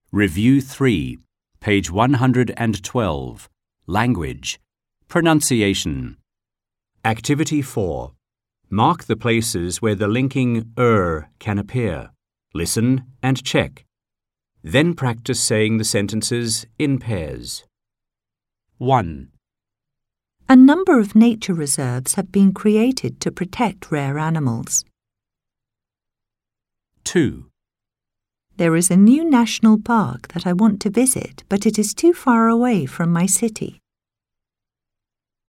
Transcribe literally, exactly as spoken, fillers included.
Review three, page one hundred twelve. Language. Pronunciation. Activity four. Mark the places where the linking er can appear. Listen and check. Then practice saying the sentences in pairs. one. A number of nature reserves have been created to protect rare animals. two. There is a new national park that I want to visit, but it is too far away from my city.